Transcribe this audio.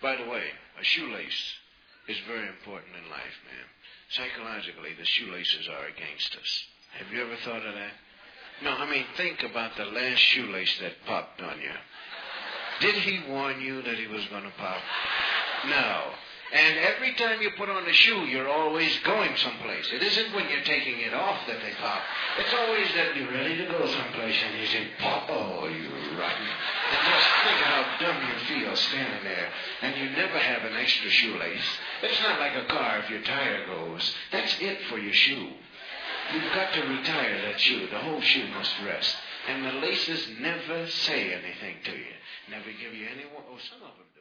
By the way, a shoelace is very important in life, man. Psychologically, the shoelaces are against us. Have you ever thought of that? No, I mean, think about the last shoelace that popped on you. Did he warn you that he was going to pop? No. And every time you put on a shoe, you're always going someplace. It isn't when you're taking it off that they pop. It's always that you're ready to go someplace and you say, pop, oh, you rotten. And just think how dumb you feel standing there. And you never have an extra shoelace. It's not like a car if your tire goes. That's it for your shoe. You've got to retire that shoe. The whole shoe must rest. And the laces never say anything to you. Never give you any... Oh, some of them